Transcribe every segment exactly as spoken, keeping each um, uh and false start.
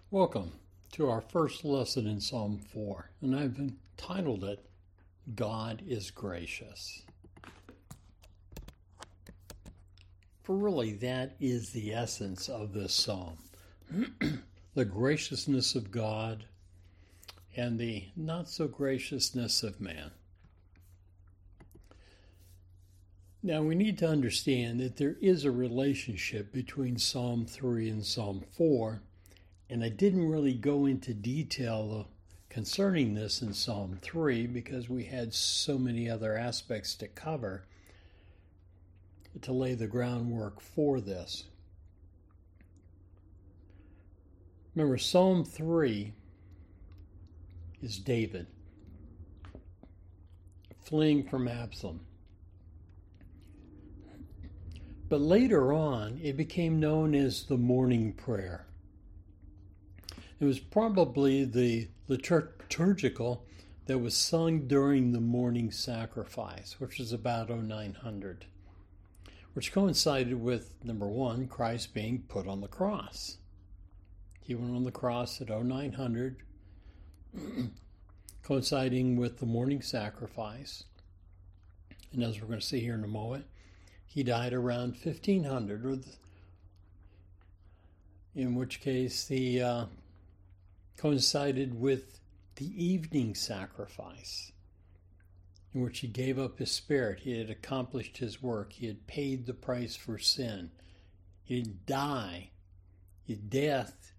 Welcome to our first lesson in Psalm four, and I've entitled it, God is Gracious. For really, that is the essence of this psalm. The graciousness of God and the not-so-graciousness of man. Now, we need to understand that there is a relationship between Psalm three and Psalm four, and I didn't really go into detail concerning this in Psalm three because we had so many other aspects to cover to lay the groundwork for this. Remember, Psalm three is David fleeing from Absalom. But later on, it became known as the morning prayer. It was probably the liturgical that was sung during the morning sacrifice, which is about oh nine hundred, which coincided with, number one, Christ being put on the cross. He went on the cross at oh nine hundred, coinciding with the morning sacrifice. And as we're going to see here in a moment, he died around fifteen hundred, or the, in which case the uh, coincided with the evening sacrifice, in which he gave up his spirit. He had accomplished his work. He had paid the price for sin. He didn't die. His death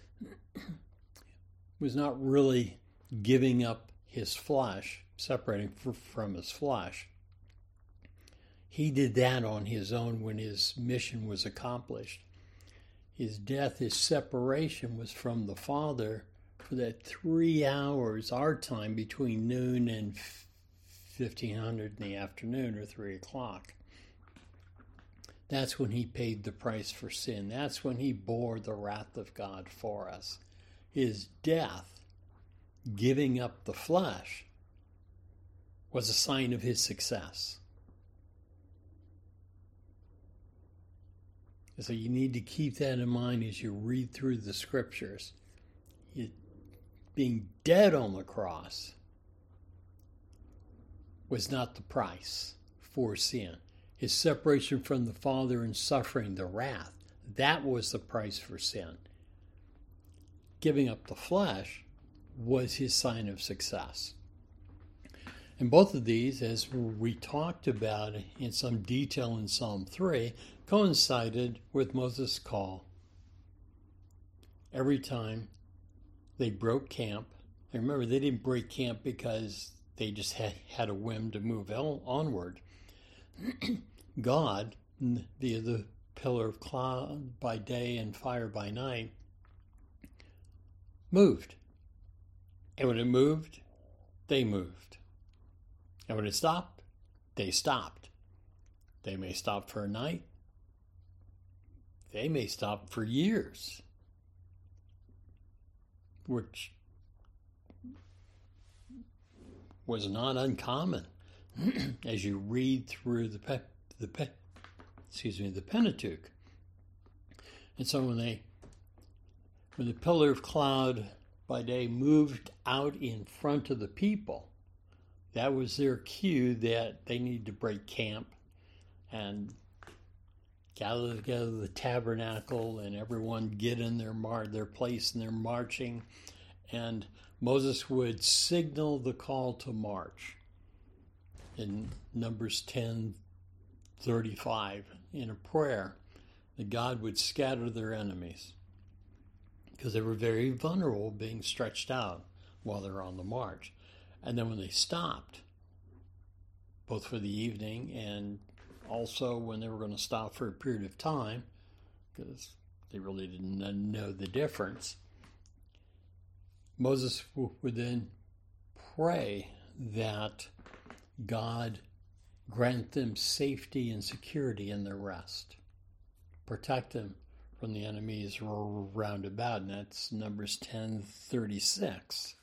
was not really giving up his flesh, separating from his flesh. He did that on his own when his mission was accomplished. His death, his separation was from the Father for that three hours, our time, between noon and fifteen hundred in the afternoon or three o'clock. That's when he paid the price for sin. That's when he bore the wrath of God for us. His death, giving up the flesh, was a sign of his success. So you need to keep that in mind as you read through the scriptures. It, being dead on the cross was not the price for sin. His separation from the Father and suffering the wrath, that was the price for sin. Giving up the flesh was his sign of success. And both of these, as we talked about in some detail in Psalm three, coincided with Moses' call. Every time they broke camp, and remember, they didn't break camp because they just had, had a whim to move onward. God, via the pillar of cloud by day and fire by night, moved. And when it moved, they moved. And when it stopped, they stopped. They may stop for a night. They may stop for years, which was not uncommon as you read through the pe- the pe- excuse me the Pentateuch. And so when they when the pillar of cloud by day moved out in front of the people, that was their cue that they need to break camp and gather together the tabernacle and everyone get in their mar- their place and their marching. And Moses would signal the call to march in Numbers ten thirty-five in a prayer that God would scatter their enemies because they were very vulnerable being stretched out while they're on the march. And then when they stopped, both for the evening and also when they were going to stop for a period of time, because they really didn't know the difference, Moses would then pray that God grant them safety and security in their rest. Protect them from the enemies round about, and that's Numbers ten thirty-six.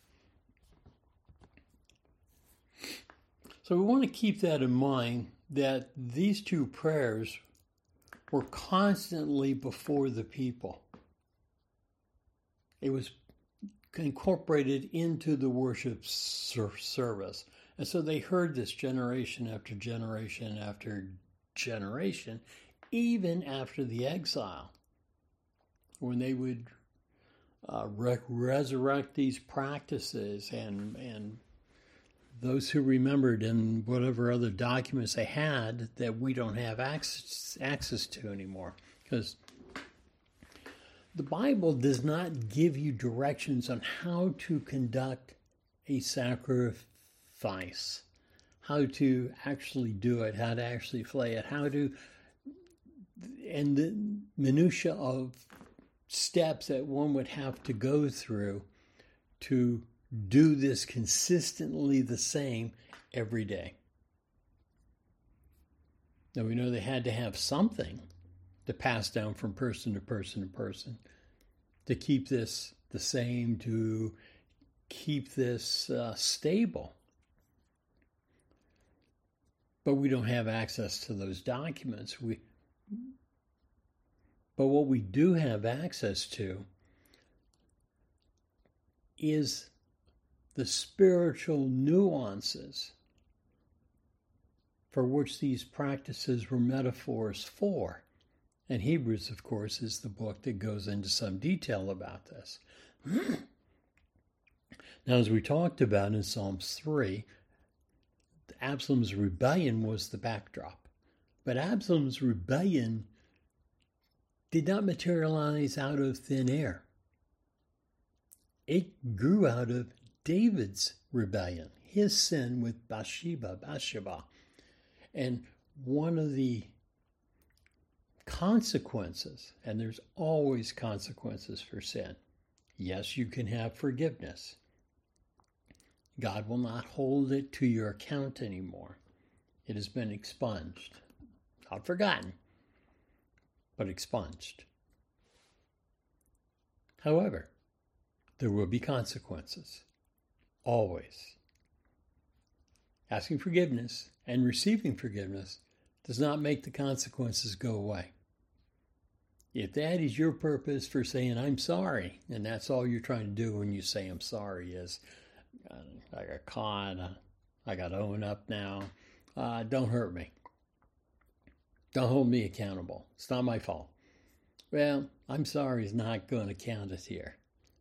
So we want to keep that in mind, that these two prayers were constantly before the people. It was incorporated into the worship service. And so they heard this generation after generation after generation, even after the exile, when they would uh, re- resurrect these practices, and and those who remembered in whatever other documents they had that we don't have access, access to anymore. Because the Bible does not give you directions on how to conduct a sacrifice, how to actually do it, how to actually flay it, how to, and the minutia of steps that one would have to go through to do this consistently the same every day. Now we know they had to have something to pass down from person to person to person to keep this the same, to keep this uh, stable. But we don't have access to those documents. We, but what we do have access to is the spiritual nuances for which these practices were metaphors for. And Hebrews, of course, is the book that goes into some detail about this. Now, as we talked about in Psalms three, Absalom's rebellion was the backdrop. But Absalom's rebellion did not materialize out of thin air. It grew out of David's rebellion, his sin with Bathsheba, Bathsheba. And one of the consequences, and there's always consequences for sin. Yes, you can have forgiveness. God will not hold it to your account anymore. It has been expunged. Not forgotten, but expunged. However, there will be consequences. Always. Asking forgiveness and receiving forgiveness does not make the consequences go away. If that is your purpose for saying, I'm sorry, and that's all you're trying to do when you say I'm sorry is, uh, I got caught, uh, I got to own up now, uh, don't hurt me. Don't hold me accountable. It's not my fault. Well, I'm sorry is not going to count it here.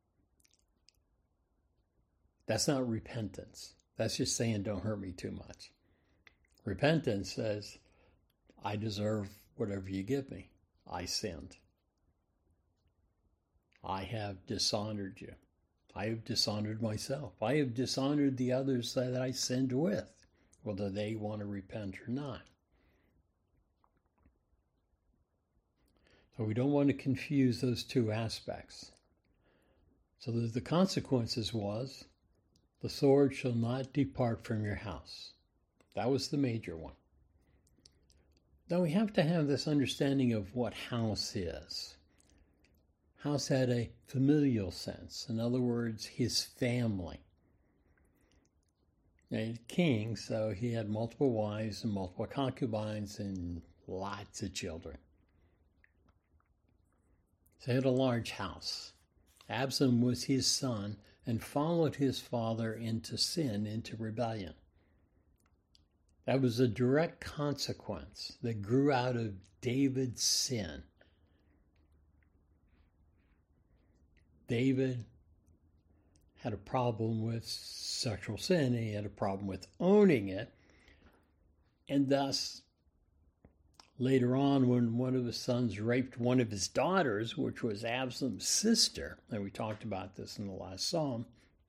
That's not repentance. That's just saying don't hurt me too much. Repentance says, I deserve whatever you give me. I sinned. I have dishonored you. I have dishonored myself. I have dishonored the others that I sinned with, whether they want to repent or not. So we don't want to confuse those two aspects. So the, the consequences was, the sword shall not depart from your house. That was the major one. Now we have to have this understanding of what house is. House had a familial sense. In other words, his family. A king, so he had multiple wives and multiple concubines and lots of children. So he had a large house. Absalom was his son and followed his father into sin, into rebellion. That was a direct consequence that grew out of David's sin. David had a problem with sexual sin, and he had a problem with owning it. And thus, later on, when one of his sons raped one of his daughters, which was Absalom's sister, and we talked about this in the last psalm,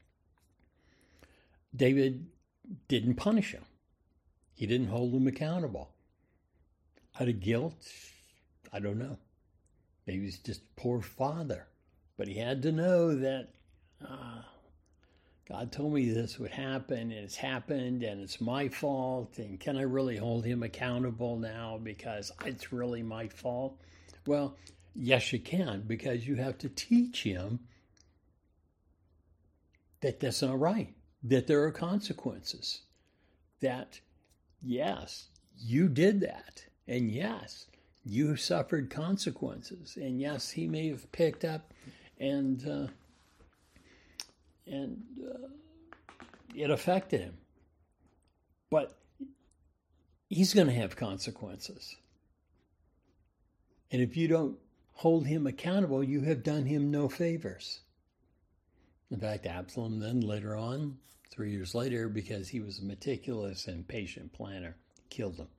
David didn't punish him. He didn't hold him accountable. Out of guilt, I don't know. Maybe he's just a poor father. But he had to know that uh, God told me this would happen, and it's happened, and it's my fault, and can I really hold him accountable now because it's really my fault? Well, yes, you can, because you have to teach him that that's not right, that there are consequences, that, yes, you did that, and yes, you suffered consequences, and yes, he may have picked up and uh, and uh, it affected him. But he's going to have consequences. And if you don't hold him accountable, you have done him no favors. In fact, Absalom then later on, three years later, because he was a meticulous and patient planner, killed him.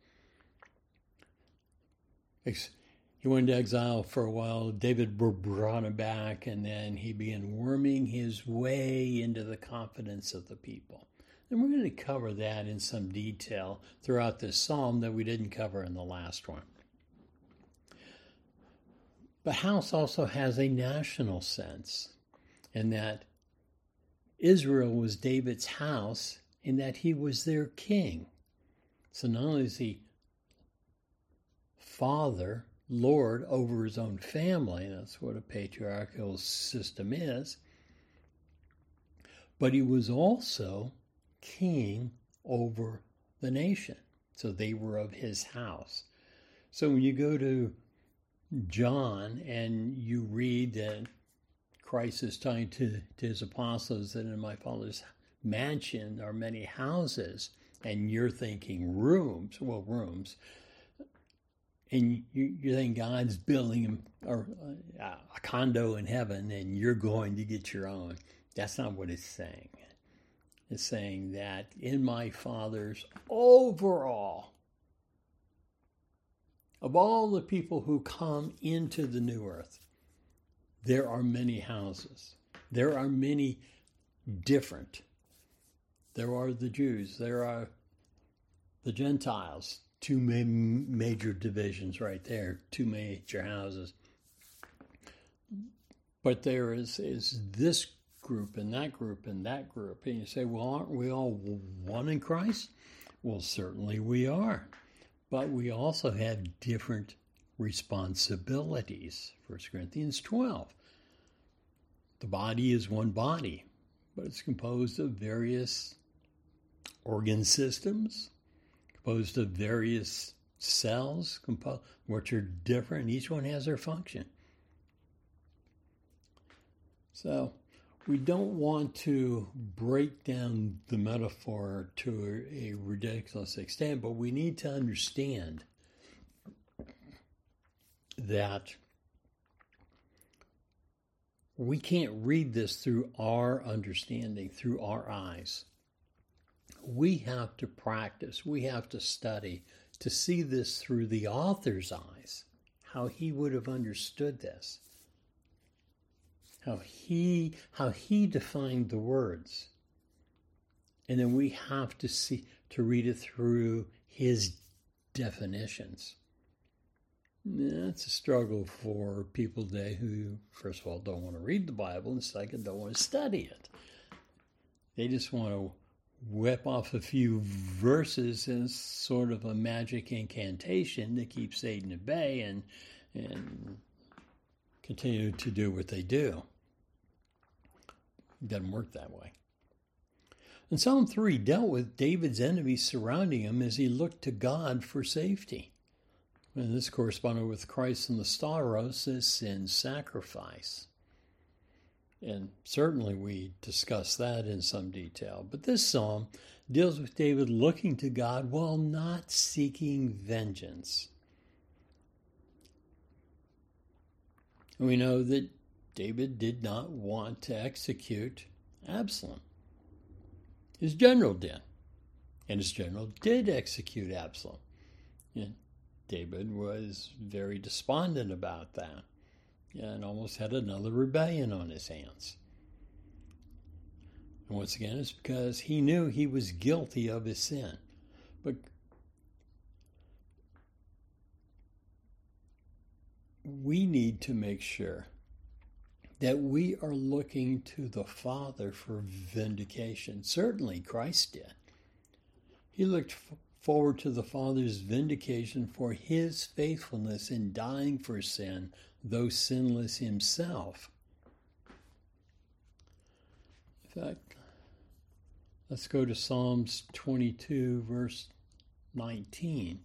He went into exile for a while. David brought him back, and then he began worming his way into the confidence of the people. And we're going to cover that in some detail throughout this psalm that we didn't cover in the last one. But house also has a national sense, in that Israel was David's house, in that he was their king. So not only is he father, lord over his own family, that's what a patriarchal system is, but he was also king over the nation. So they were of his house. So when you go to John and you read that Christ is talking to, to his apostles that in my Father's mansion are many houses, and you're thinking rooms, well, rooms, and you, you think God's building a, a condo in heaven and you're going to get your own. That's not what it's saying. It's saying that in my Father's overall, of all the people who come into the new earth, there are many houses. There are many different. There are the Jews. There are the Gentiles. Two ma- major divisions right there. Two major houses. But there is, is this group and that group and that group. And you say, well, aren't we all one in Christ? Well, certainly we are. But we also have different responsibilities. First Corinthians twelve. The body is one body, but it's composed of various organ systems, composed of various cells, compo- which are different. Each one has their function. So we don't want to break down the metaphor to a ridiculous extent, but we need to understand that we can't read this through our understanding, through our eyes. We have to practice, we have to study to see this through the author's eyes, how he would have understood this. How he how he defined the words. And then we have to see to read it through his definitions. That's a struggle for people today who, first of all, don't want to read the Bible, and second, don't want to study it. They just want to whip off a few verses as sort of a magic incantation to keep Satan at bay and and continue to do what they do. It doesn't work that way. And Psalm three dealt with David's enemies surrounding him as he looked to God for safety. And this corresponded with Christ and the Stauros as sin sacrifice. And certainly we discussed that in some detail. But this psalm deals with David looking to God while not seeking vengeance. And we know that David did not want to execute Absalom. His general did. And his general did execute Absalom. And David was very despondent about that and almost had another rebellion on his hands. And once again, it's because he knew he was guilty of his sin. But we need to make sure that we are looking to the Father for vindication. Certainly Christ did. He looked f- forward to the Father's vindication for his faithfulness in dying for sin, though sinless himself. In fact, let's go to Psalms twenty-two, verse nineteen.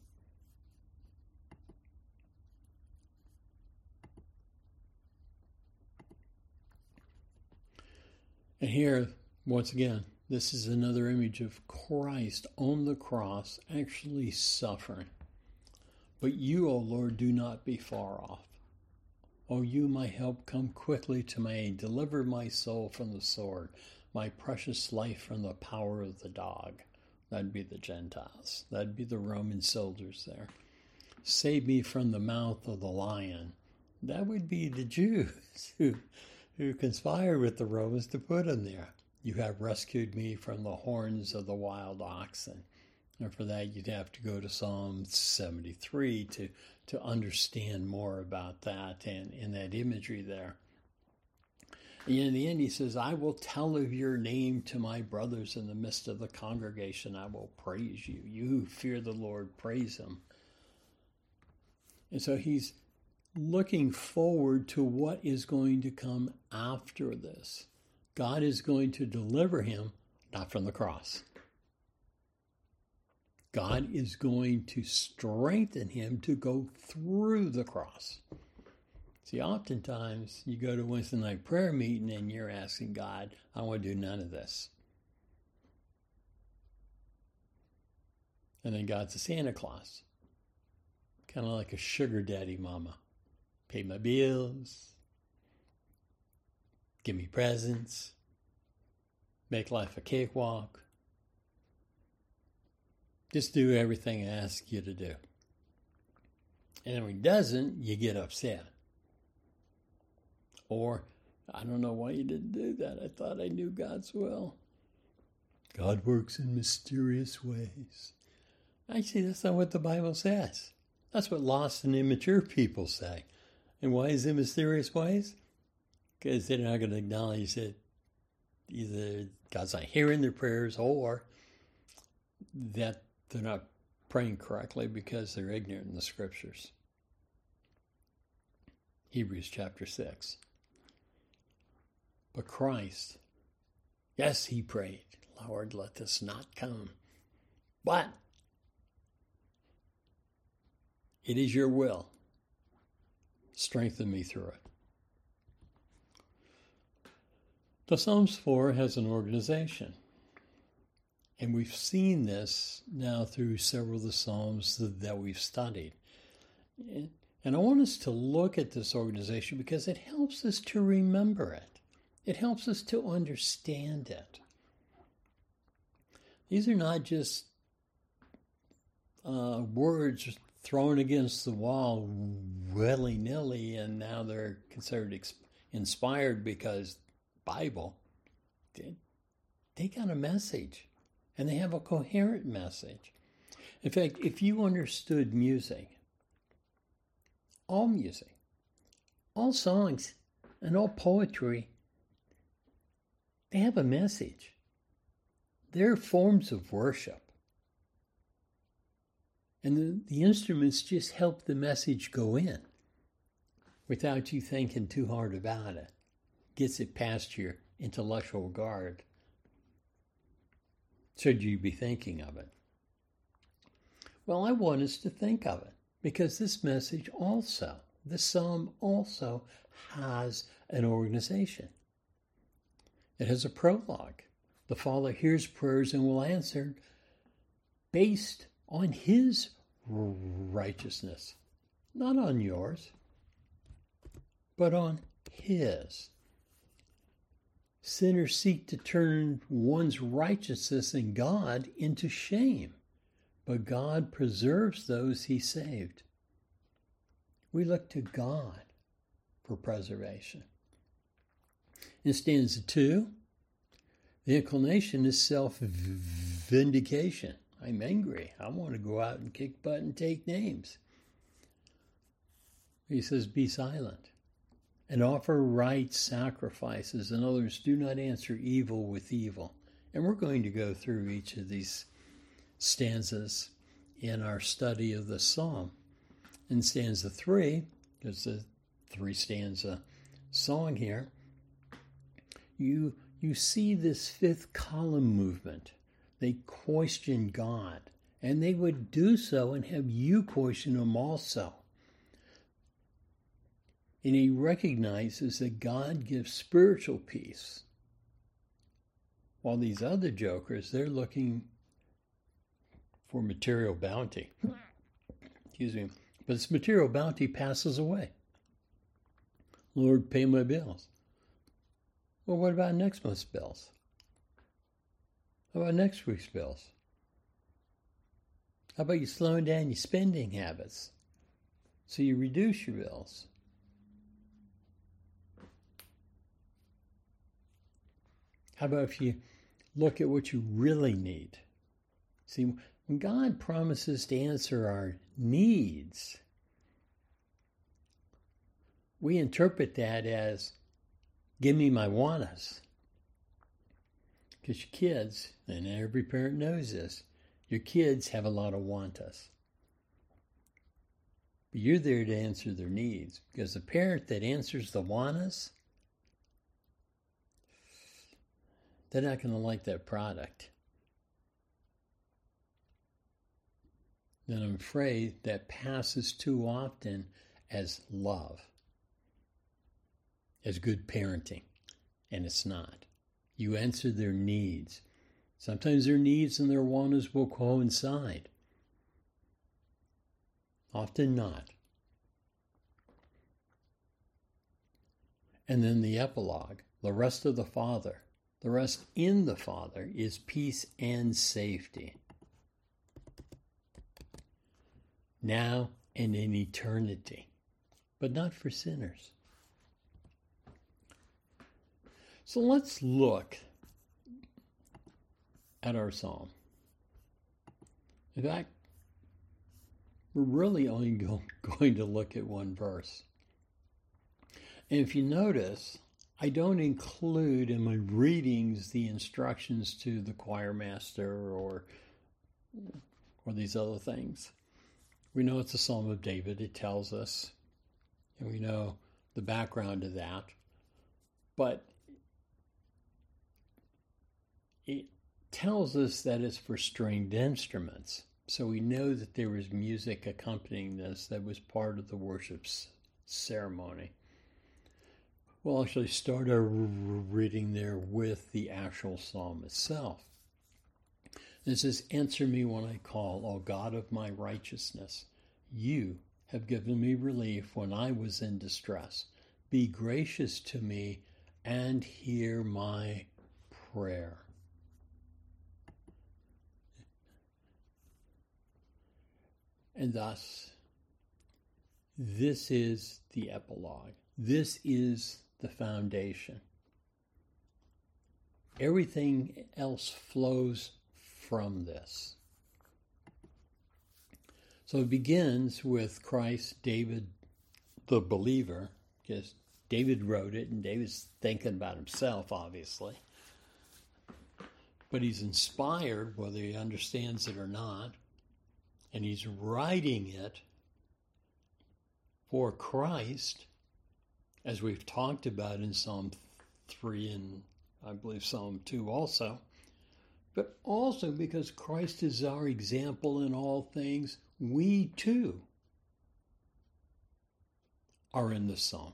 And here, once again, this is another image of Christ on the cross actually suffering. But you, O Lord, do not be far off. O you, my help, come quickly to my aid. Deliver my soul from the sword, my precious life from the power of the dog. That'd be the Gentiles. That'd be the Roman soldiers there. Save me from the mouth of the lion. That would be the Jews who, who conspired with the Romans to put him there. You have rescued me from the horns of the wild oxen. And for that, you'd have to go to Psalm seventy-three to, to understand more about that and, and that imagery there. And in the end, he says, I will tell of your name to my brothers in the midst of the congregation. I will praise you. You who fear the Lord, praise him. And so he's looking forward to what is going to come after this. God is going to deliver him, not from the cross. God is going to strengthen him to go through the cross. See, oftentimes you go to Wednesday night prayer meeting and you're asking God, I want to do none of this. And then God's a Santa Claus. Kind of like a sugar daddy mama. Pay my bills. Give me presents. Make life a cakewalk. Just do everything I ask you to do. And when he doesn't, you get upset. Or, I don't know why you didn't do that. I thought I knew God's will. God works in mysterious ways. Actually, that's not what the Bible says. That's what lost and immature people say. And why is it mysterious ways? Because they're not going to acknowledge that either God's not hearing their prayers or that they're not praying correctly because they're ignorant in the scriptures. Hebrews chapter six. But Christ, yes, he prayed, Lord, let this not come. But it is your will. Strengthen me through it. The Psalms four has an organization. And we've seen this now through several of the Psalms that we've studied. And I want us to look at this organization because it helps us to remember it. It helps us to understand it. These are not just uh, words thrown against the wall willy-nilly and now they're considered ex- inspired because Bible. They, they got a message. And they have a coherent message. In fact, if you understood music, all music, all songs, and all poetry, they have a message. They're forms of worship. And the, the instruments just help the message go in without you thinking too hard about it. Gets it past your intellectual guard. Should you be thinking of it? Well, I want us to think of it because this message also, this psalm also has an organization. It has a prologue. The Father hears prayers and will answer based on his righteousness, not on yours, but on his. Sinners seek to turn one's righteousness in God into shame, but God preserves those he saved. We look to God for preservation. In stanza two, the inclination is self-vindication. I'm angry. I want to go out and kick butt and take names. He says, be silent. And offer right sacrifices. In other words, do not answer evil with evil. And we're going to go through each of these stanzas in our study of the psalm. In stanza three, there's a three stanza song here, you, you see this fifth column movement. They question God. And they would do so and have you question them also. And he recognizes that God gives spiritual peace While these other jokers, they're looking for material bounty. Excuse me. But this material bounty passes away. Lord, pay my bills. Well, what about next month's bills? How about next week's bills? How about you slowing down your spending habits so you reduce your bills? How about if you look at what you really need? See, when God promises to answer our needs, we interpret that as, give me my wantas. Because your kids, and every parent knows this, your kids have a lot of wantas. But you're there to answer their needs. Because the parent that answers the wantas, they're not going to like that product. And I'm afraid that passes too often as love, as good parenting, and it's not. You answer their needs. Sometimes their needs and their wantas will coincide. Often not. And then the epilogue, the rest of the Father, the rest in the Father is peace and safety. Now and in eternity, but not for sinners. So let's look at our psalm. In fact, we're really only go, going to look at one verse. And if you notice, I don't include in my readings the instructions to the choir master or, or these other things. We know it's a Psalm of David, it tells us, and we know the background of that. But it tells us that it's for stringed instruments. So we know that there was music accompanying this that was part of the worship ceremony. We'll actually start our reading there with the actual psalm itself. It says, answer me when I call, O God of my righteousness. You have given me relief when I was in distress. Be gracious to me and hear my prayer. And thus, this is the epilogue. This is the foundation. Everything else flows from this. So it begins with Christ, David, the believer, because David wrote it, and David's thinking about himself, obviously. But he's inspired, whether he understands it or not, and he's writing it for Christ, as we've talked about in Psalm three and I believe Psalm two also, but also because Christ is our example in all things, we too are in the psalm.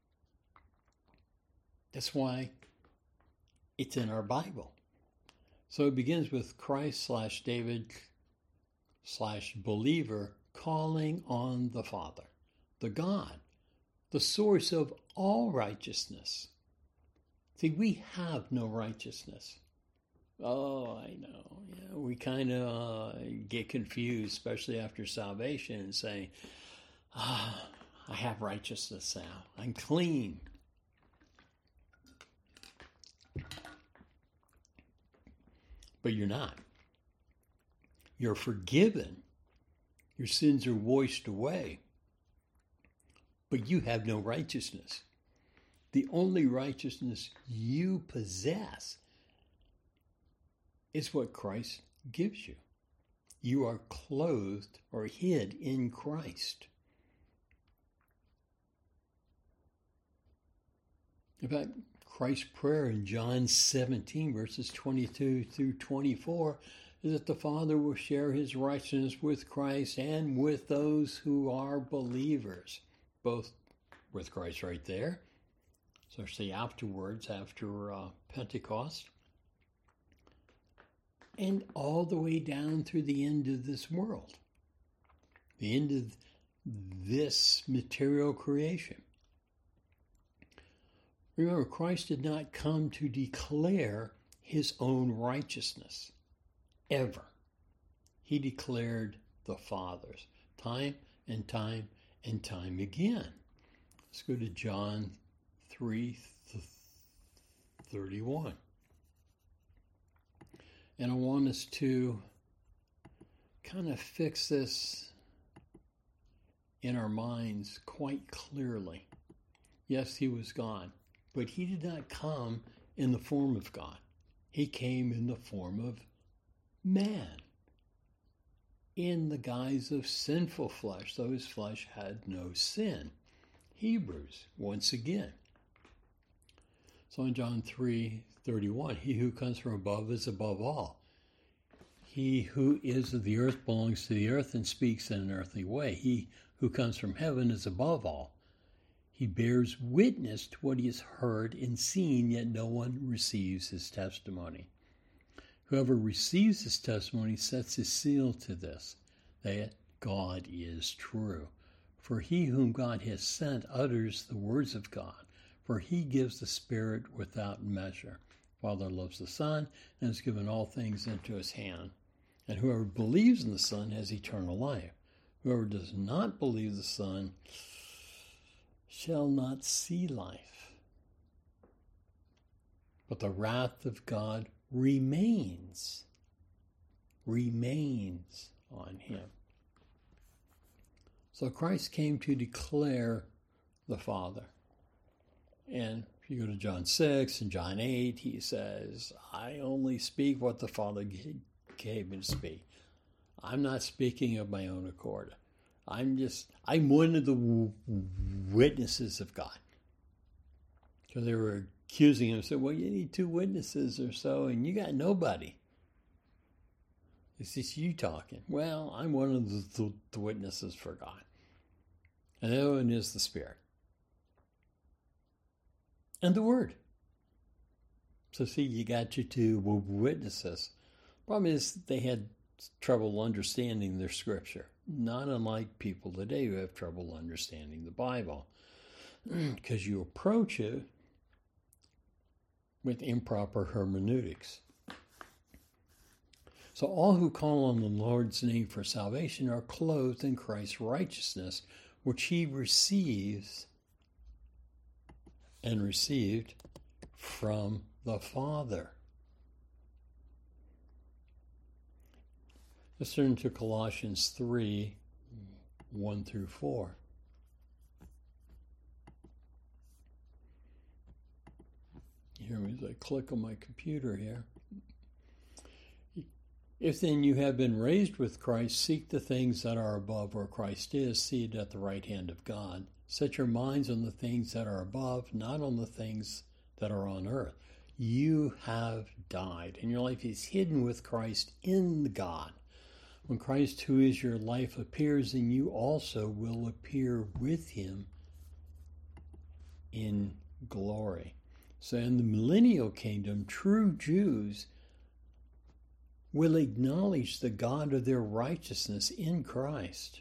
That's why it's in our Bible. So it begins with Christ slash David slash believer calling on the Father, the God, the source of all righteousness. See, we have no righteousness. Oh, I know. Yeah, we kind of uh, get confused, especially after salvation, and say, ah, I have righteousness now. I'm clean. But you're not. You're forgiven. Your sins are washed away. But you have no righteousness. The only righteousness you possess is what Christ gives you. You are clothed or hid in Christ. In fact, Christ's prayer in John seventeen, verses twenty-two through twenty-four, is that the Father will share his righteousness with Christ and with those who are believers, both with Christ right there, especially afterwards, after uh, Pentecost, and all the way down through the end of this world, the end of this material creation. Remember, Christ did not come to declare his own righteousness, ever. He declared the Father's, time and time and time again. Let's go to John three thirty-one. And I want us to kind of fix this in our minds quite clearly. Yes, he was God, but he did not come in the form of God. He came in the form of man, in the guise of sinful flesh, though his flesh had no sin. Hebrews, once again. So in John three thirty-one, he who comes from above is above all. He who is of the earth belongs to the earth and speaks in an earthly way. He who comes from heaven is above all. He bears witness to what he has heard and seen, yet no one receives his testimony. Whoever receives his testimony sets his seal to this, that God is true. For he whom God has sent utters the words of God, for he gives the Spirit without measure. Father loves the Son and has given all things into his hand. And whoever believes in the Son has eternal life. Whoever does not believe the Son shall not see life, but the wrath of God remains, remains on him. So Christ came to declare the Father. And if you go to John six and John eight, he says, I only speak what the Father gave me to speak. I'm not speaking of my own accord. I'm just, I'm one of the witnesses of God. Because they were accusing him, said, well, you need two witnesses or so, and you got nobody. It's just you talking. Well, I'm one of the, the, the witnesses for God. And the other one is the Spirit. And the Word. So see, you got your two witnesses. Problem is, they had trouble understanding their scripture. Not unlike people today who have trouble understanding the Bible. Because you approach it with improper hermeneutics. So all who call on the Lord's name for salvation are clothed in Christ's righteousness, which he receives and received from the Father. Let's turn to Colossians three, one through four. You hear me as I click on my computer here. If then you have been raised with Christ, seek the things that are above where Christ is, seated at the right hand of God. Set your minds on the things that are above, not on the things that are on earth. You have died, and your life is hidden with Christ in God. When Christ, who is your life, appears, then you also will appear with him in glory. So in the millennial kingdom, true Jews will acknowledge the God of their righteousness in Christ,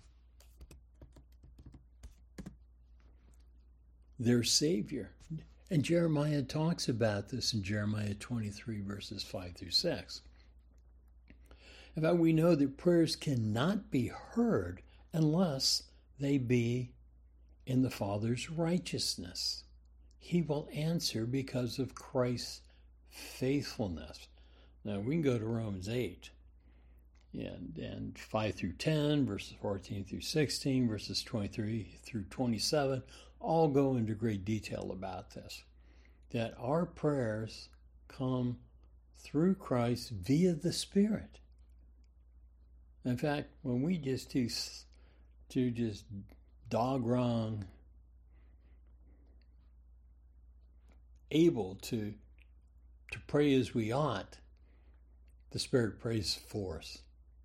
their Savior. And Jeremiah talks about this in Jeremiah twenty-three, verses five through six. In fact, we know that prayers cannot be heard unless they be in the Father's righteousness. He will answer because of Christ's faithfulness. Now, we can go to Romans eight, and, and five through ten, verses fourteen through sixteen, verses twenty-three through twenty-seven, all go into great detail about this. That our prayers come through Christ via the Spirit. In fact, when we just do, do just dog wrong, able to to pray as we ought, the Spirit prays for us.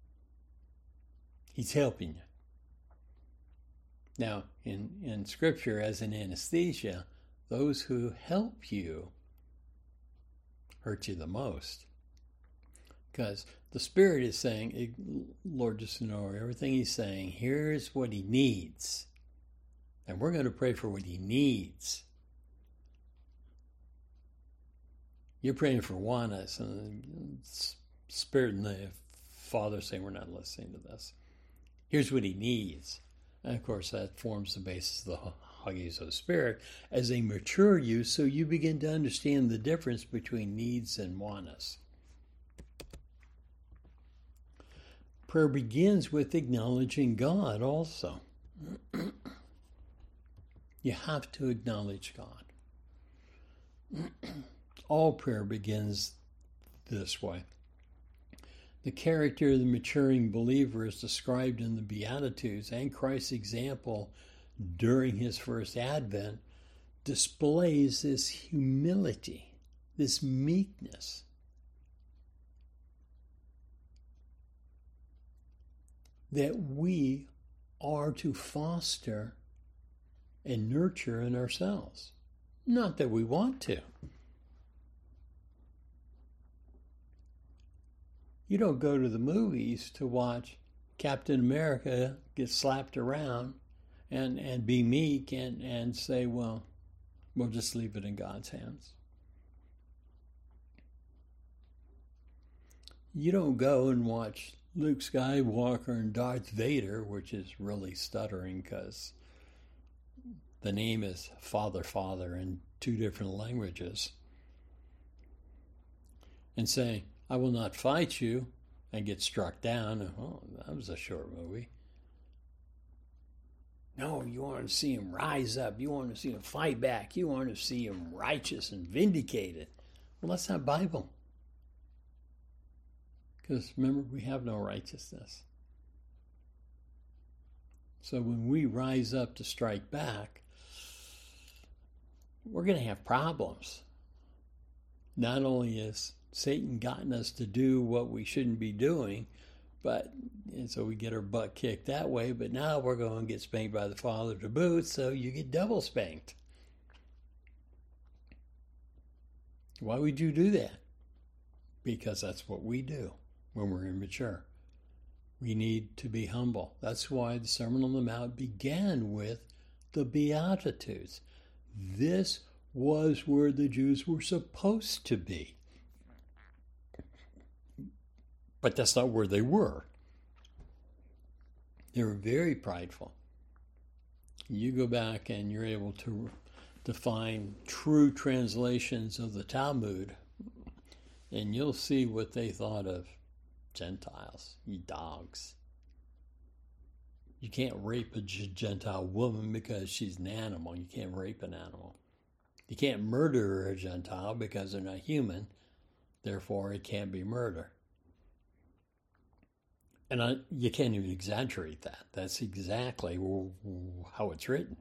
He's helping you. Now, in, in Scripture, as an anesthesia, those who help you hurt you the most. Because the Spirit is saying, Lord, just know everything He's saying, here's what He needs. And we're going to pray for what He needs. You're praying for oneness, and Spirit and the Father saying, we're not listening to this. Here's what He needs. And of course, that forms the basis of the Hagios of the Spirit as they mature you, so you begin to understand the difference between needs and oneness. Prayer begins with acknowledging God also. You have to acknowledge God. All prayer begins this way. The character of the maturing believer is described in the Beatitudes, and Christ's example during His first advent displays this humility, this meekness. That we are to foster and nurture in ourselves. Not that we want to. You don't go to the movies to watch Captain America get slapped around and, and be meek and, and say, well, we'll just leave it in God's hands. You don't go and watch Luke Skywalker and Darth Vader, which is really stuttering because the name is Father, Father in two different languages, and say, I will not fight you, and get struck down. Oh, that was a short movie. No, you want to see him rise up. You want to see him fight back. You want to see him righteous and vindicated. Well, that's not Bible. Because remember, we have no righteousness. So when we rise up to strike back, we're going to have problems. Not only is Satan gotten us to do what we shouldn't be doing, but and so we get our butt kicked that way, but now we're going to get spanked by the Father to boot, so you get double spanked. Why would you do that? Because that's what we do when we're immature. We need to be humble. That's why the Sermon on the Mount began with the Beatitudes. This was where the Jews were supposed to be. But that's not where they were. They were very prideful. You go back and you're able to, to find true translations of the Talmud, and you'll see what they thought of Gentiles, you dogs. You can't rape a Gentile woman because she's an animal. You can't rape an animal. You can't murder a Gentile because they're not human. Therefore, it can't be murder. And I, you can't even exaggerate that. That's exactly how it's written.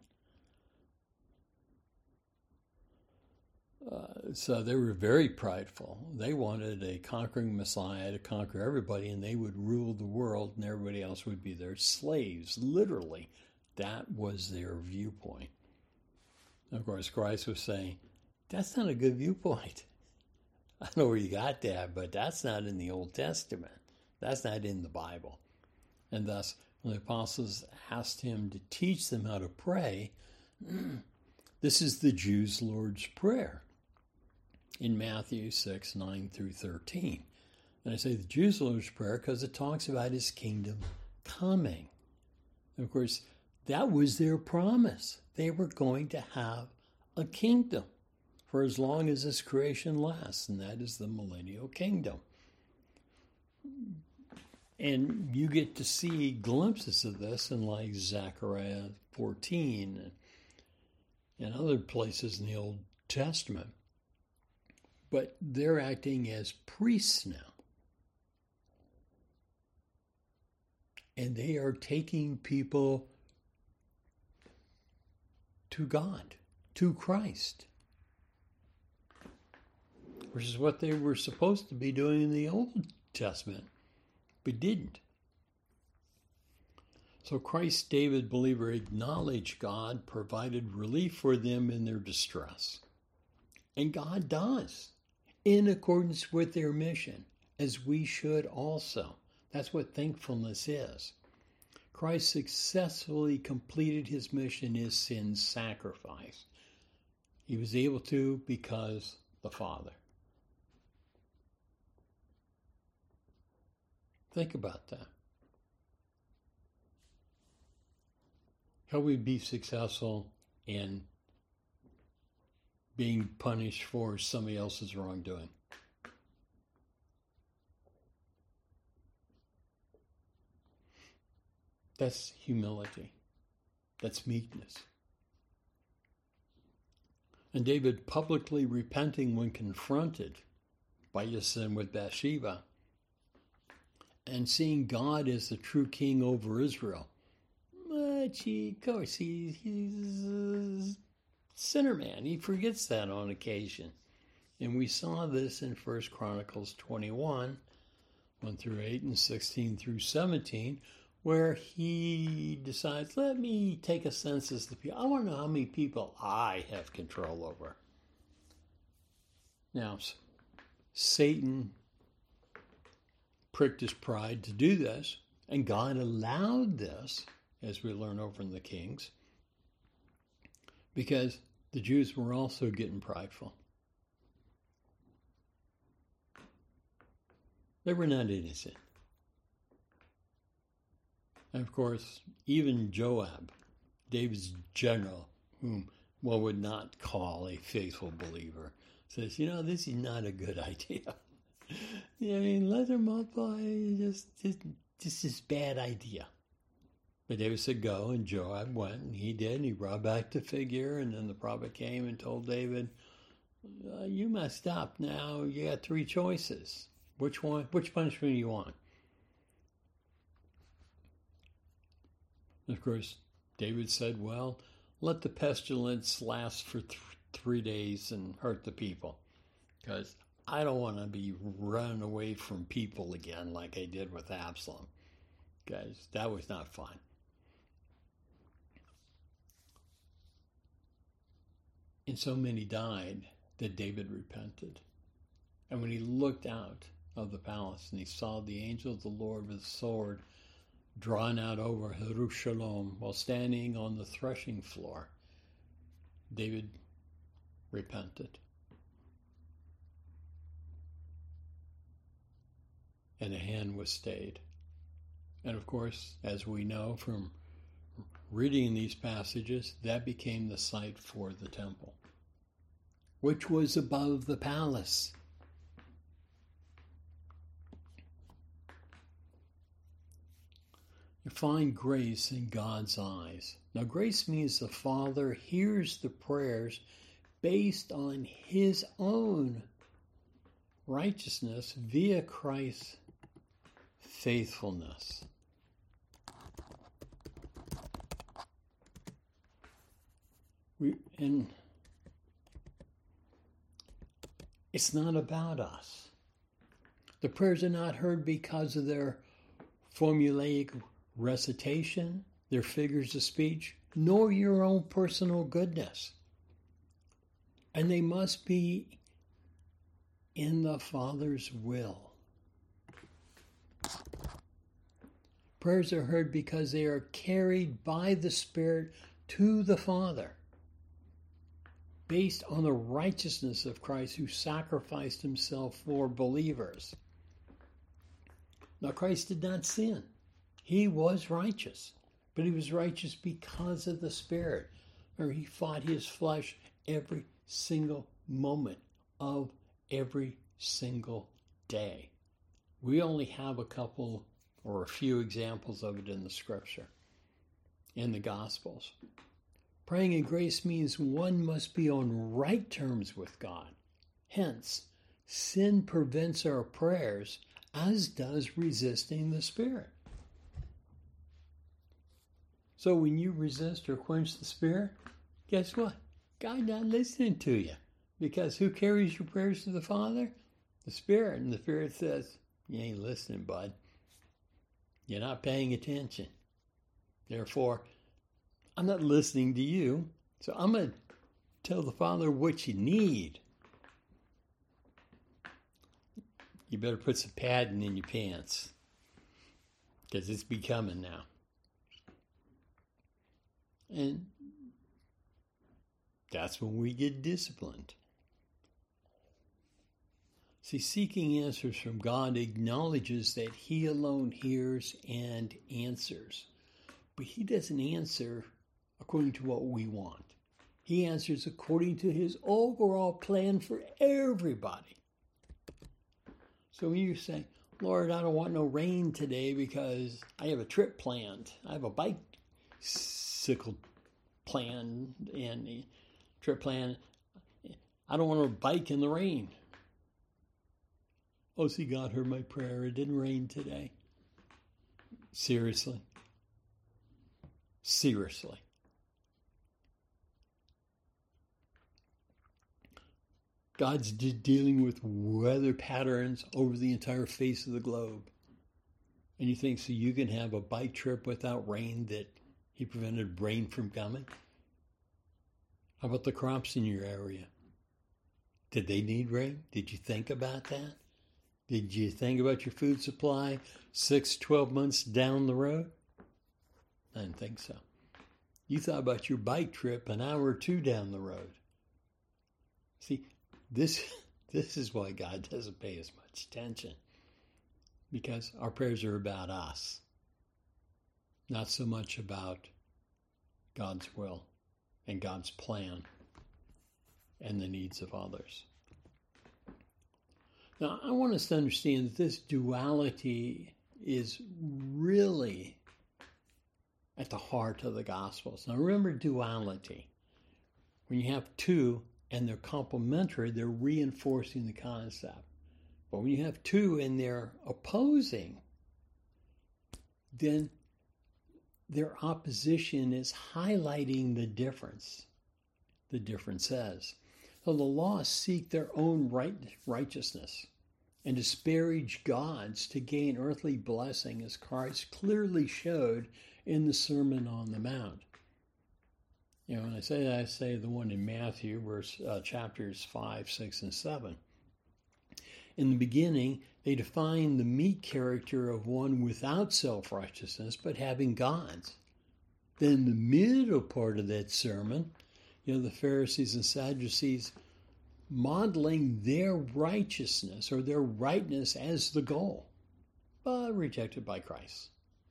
Uh, so they were very prideful. They wanted a conquering Messiah to conquer everybody, and they would rule the world, and everybody else would be their slaves. Literally, that was their viewpoint. Of course, Christ was saying, that's not a good viewpoint. I don't know where you got that, but that's not in the Old Testament. That's not in the Bible. And thus, when the apostles asked him to teach them how to pray, this is the Jews' Lord's Prayer in Matthew six, nine through thirteen. And I say the Jews' Lord's Prayer because it talks about his kingdom coming. And of course, that was their promise. They were going to have a kingdom for as long as this creation lasts, and that is the millennial kingdom. And you get to see glimpses of this in like Zechariah fourteen and, and other places in the Old Testament. But they're acting as priests now. And they are taking people to God, to Christ. Which is what they were supposed to be doing in the Old Testament, but didn't. So Christ, David, believer, acknowledged God, provided relief for them in their distress. And God does, in accordance with their mission. as we should also. That's what thankfulness is. Christ successfully completed his mission, his sin sacrifice. He was able to because the Father. Think about that. How we be successful in being punished for somebody else's wrongdoing? That's humility. That's meekness. And David publicly repenting when confronted by his sin with Bathsheba and seeing God as the true king over Israel. But he, of course, he, he's a sinner man. He forgets that on occasion. And we saw this in First Chronicles twenty-one, one through eight, and sixteen through seventeen, where he decides, let me take a census of the people. I want to know how many people I have control over. Now, Satan pricked his pride to do this, and God allowed this, as we learn over in the Kings, because the Jews were also getting prideful. They were not innocent. And of course, even Joab, David's general, whom one would not call a faithful believer, says, you know, this is not a good idea. I mean, let them up, just, just, this is a bad idea. But David said, go, and Joab went, and he did, and he brought back the figure, and then the prophet came and told David, uh, you messed up. Now you got three choices. Which one, which punishment do you want? Of course, David said, well, let the pestilence last for th- three days and hurt the people, because I don't want to be running away from people again like I did with Absalom, because that was not fun. And so many died that David repented. And when he looked out of the palace and he saw the angel of the Lord with a sword drawn out over Jerusalem while standing on the threshing floor, David repented. And a hand was stayed. And of course, as we know from reading these passages, that became the site for the temple, which was above the palace. You find grace in God's eyes. Now, grace means the Father hears the prayers based on his own righteousness via Christ's faithfulness. We, and it's not about us. The prayers are not heard because of their formulaic recitation, their figures of speech, nor your own personal goodness. And they must be in the Father's will. Prayers are heard because they are carried by the Spirit to the Father, based on the righteousness of Christ who sacrificed himself for believers. Now, Christ did not sin. He was righteous, but he was righteous because of the Spirit, or he fought his flesh every single moment of every single day. We only have a couple or a few examples of it in the Scripture, in the Gospels. Praying in grace means one must be on right terms with God. Hence, sin prevents our prayers, as does resisting the Spirit. So when you resist or quench the Spirit, guess what? God's not listening to you. Because who carries your prayers to the Father? The Spirit. And the Spirit says, you ain't listening, bud. You're not paying attention. Therefore, I'm not listening to you. So I'm going to tell the Father what you need. you better put some padding in your pants, because it's becoming now. And that's when we get disciplined. See, seeking answers from God acknowledges that He alone hears and answers. But He doesn't answer according to what we want. He answers according to His overall plan for everybody. So when you say, Lord, I don't want no rain today because I have a trip planned. I have a bicycle planned and a trip planned. I don't want to bike in the rain. Oh, see, God heard my prayer. It didn't rain today. Seriously? Seriously. God's dealing with weather patterns over the entire face of the globe. And you think, so you can have a bike trip without rain, that He prevented rain from coming? How about the crops in your area? Did they need rain? Did you think about that? Did you think about your food supply six, twelve months down the road? I didn't think so. You thought about your bike trip an hour or two down the road. See, this, this is why God doesn't pay as much attention. Because our prayers are about us. Not so much about God's will and God's plan and the needs of others. Now, I want us to understand that this duality is really at the heart of the Gospels. Now, remember duality. When you have two and they're complementary, they're reinforcing the concept. But when you have two and they're opposing, then their opposition is highlighting the difference, the differences. So the lost seek their own right, righteousness and disparage God's to gain earthly blessing, as Christ clearly showed in the Sermon on the Mount. You know, when I say that, I say the one in Matthew, verse uh, chapters five, six, and seven. In the beginning, they define the meek character of one without self-righteousness, but having God's. Then the middle part of that sermon, you know, the Pharisees and Sadducees modeling their righteousness or their rightness as the goal, but rejected by Christ.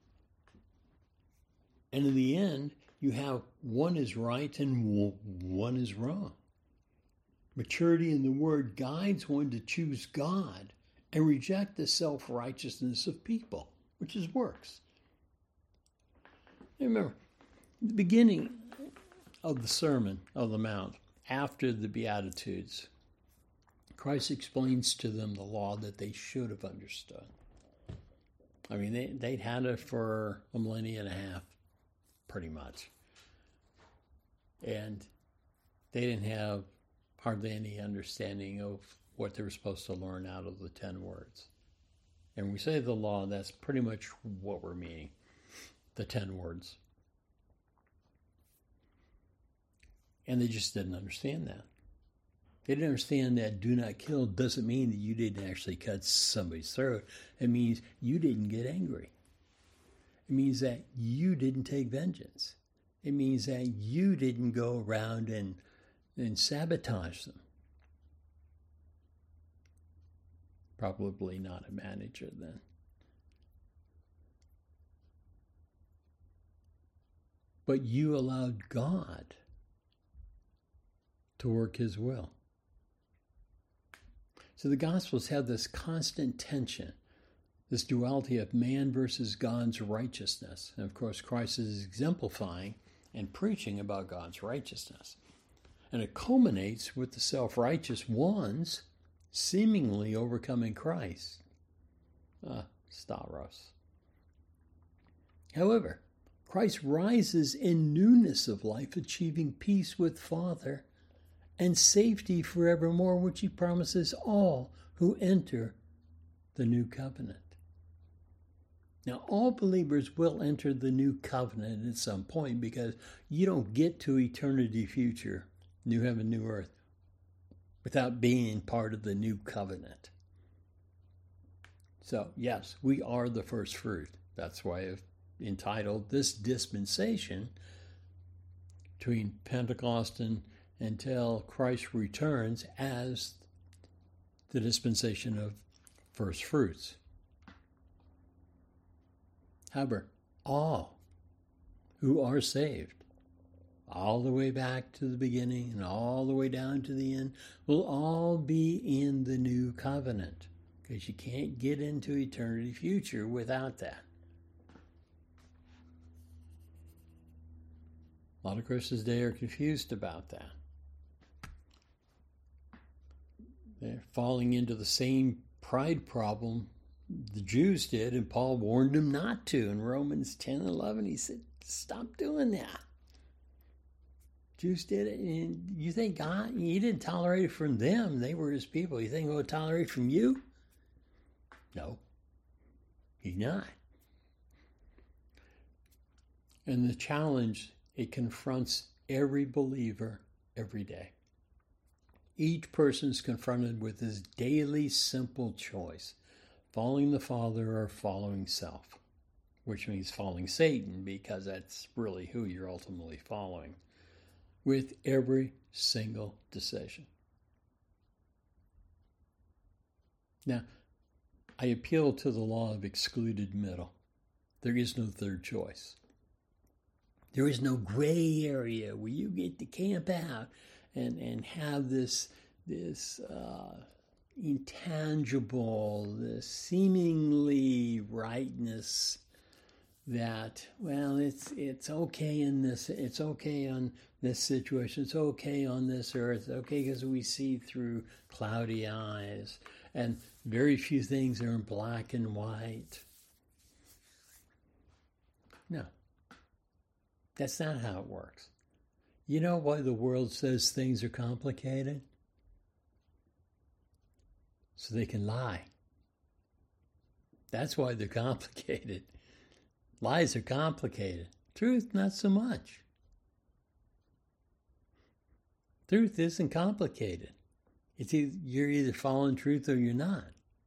And in the end, you have one is right and one is wrong. Maturity in the Word guides one to choose God and reject the self-righteousness of people, which is works. Remember, the beginning of the Sermon on the Mount, after the Beatitudes, Christ explains to them the law that they should have understood. I mean, they, they'd had it for a millennia and a half, pretty much. And they didn't have hardly any understanding of what they were supposed to learn out of the ten words. And when we say the law, that's pretty much what we're meaning, the ten words. And they just didn't understand that. They didn't understand that do not kill doesn't mean that you didn't actually cut somebody's throat. It means you didn't get angry. It means that you didn't take vengeance. It means that you didn't go around and, and sabotage them. Probably not a manager then. But you allowed God to work His will. So the Gospels have this constant tension, this duality of man versus God's righteousness. And of course, Christ is exemplifying and preaching about God's righteousness. And it culminates with the self-righteous ones seemingly overcoming Christ. Ah, Stavros. However, Christ rises in newness of life, achieving peace with Father and safety forevermore, which He promises all who enter the new covenant. Now, all believers will enter the new covenant at some point, because you don't get to eternity future, new heaven, new earth, without being part of the new covenant. So, yes, we are the first fruit. That's why I've entitled this dispensation between Pentecost and until Christ returns as the dispensation of first fruits. However, all who are saved, all the way back to the beginning and all the way down to the end, will all be in the new covenant, because you can't get into eternity future without that. A lot of Christians today are confused about that. They're falling into the same pride problem the Jews did, and Paul warned them not to. In Romans ten and eleven, he said, stop doing that. Jews did it, and you think God, he didn't tolerate it from them. They were his people. You think he would tolerate it from you? No, he's not. And the challenge, it confronts every believer every day. Each person is confronted with this daily simple choice, following the Father or following self, which means following Satan, because that's really who you're ultimately following, with every single decision. Now, I appeal to the law of excluded middle. There is no third choice. There is no gray area where you get to camp out and, and have this, this uh, intangible, this seemingly rightness that, well, it's it's okay in this, it's okay on this situation, it's okay on this earth, okay because we see through cloudy eyes, and very few things are in black and white. No. That's not how it works. You know why the world says things are complicated? So they can lie. That's why they're complicated. Lies are complicated. Truth, not so much. Truth isn't complicated. It's either, you're either following truth or you're not.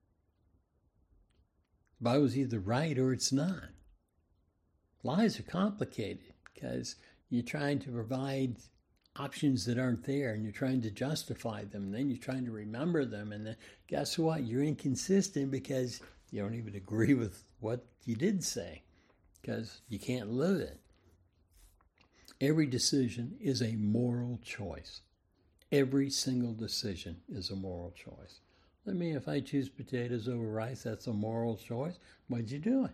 The Bible's either right or it's not. Lies are complicated because you're trying to provide options that aren't there, and you're trying to justify them, and then you're trying to remember them, and then guess what? You're inconsistent because you don't even agree with what you did say, because you can't live it. Every decision is a moral choice. Every single decision is a moral choice. I mean, if I choose potatoes over rice, that's a moral choice. Why'd you do it?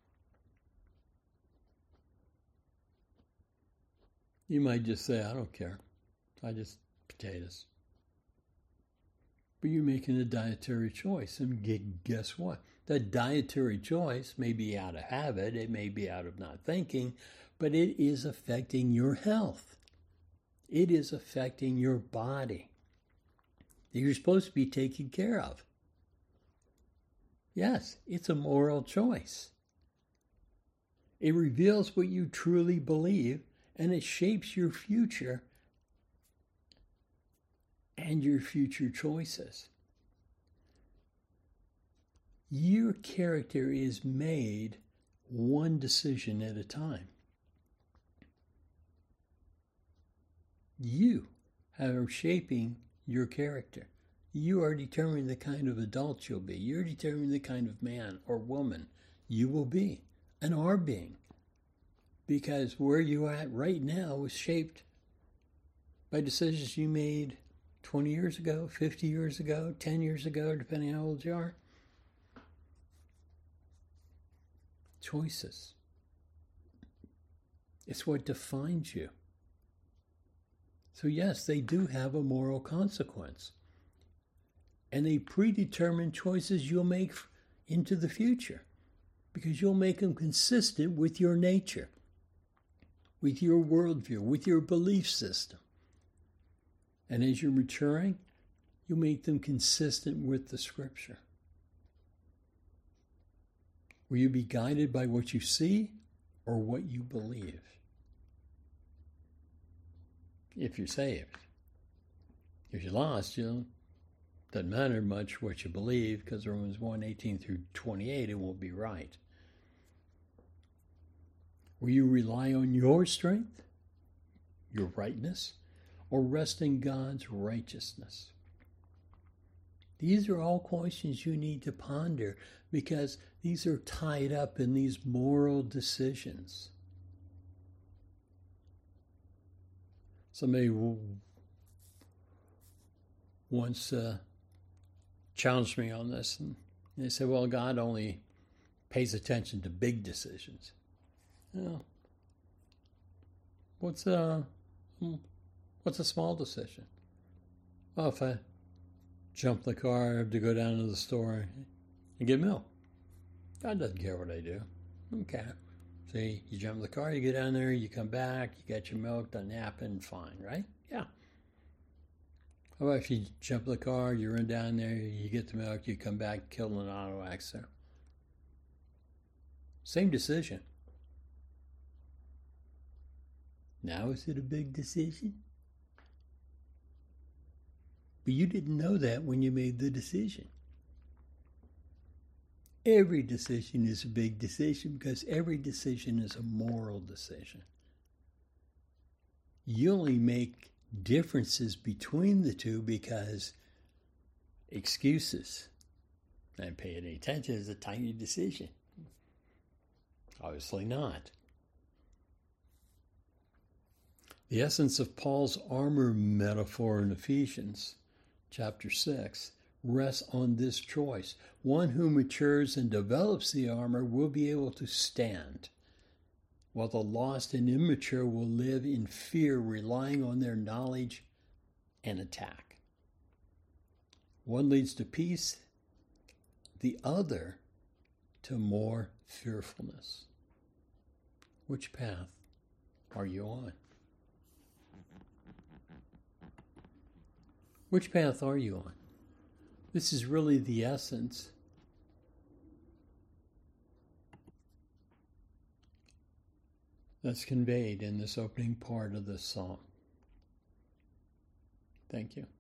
You might just say, I don't care. I just potatoes. But you're making a dietary choice. And guess what? That dietary choice may be out of habit. It may be out of not thinking. But it is affecting your health. It is affecting your body that you're supposed to be taking care of. Yes, it's a moral choice. It reveals what you truly believe, and it shapes your future and your future choices. Your character is made one decision at a time. You are shaping your character. You are determining the kind of adult you'll be. You're determining the kind of man or woman you will be and are being. Because where you're at right now was shaped by decisions you made twenty years ago, fifty years ago, ten years ago, depending on how old you are. Choices. It's what defines you. So yes, they do have a moral consequence. And they predetermine choices you'll make into the future, because you'll make them consistent with your nature, with your worldview, with your belief system. And as you're maturing, you make them consistent with the Scripture. Will you be guided by what you see or what you believe? If you're saved. If you're lost, you'll Doesn't matter much what you believe, because Romans one, eighteen through twenty-eight, it won't be right. Will you rely on your strength, your rightness, or rest in God's righteousness? These are all questions you need to ponder, because these are tied up in these moral decisions. Somebody once uh, challenged me on this, and they said, well, God only pays attention to big decisions. You know, what's a, what's a small decision? Well, if I jump the car, I have to go down to the store and get milk. God doesn't care what I do. Okay. See, you jump the car, you get down there, you come back, you get your milk, doesn't happen, fine, right? Yeah. How about if you jump the car, you run down there, you get the milk, you come back, kill an auto accident? Same decision. Now is it a big decision? But you didn't know that when you made the decision. Every decision is a big decision because every decision is a moral decision. You only make differences between the two because excuses and paying any attention is a tiny decision. Obviously not. The essence of Paul's armor metaphor in Ephesians chapter six rests on this choice. One who matures and develops the armor will be able to stand, while the lost and immature will live in fear, relying on their knowledge and attack. One leads to peace, the other to more fearfulness. Which path are you on? Which path are you on? This is really the essence that's conveyed in this opening part of this psalm. Thank you.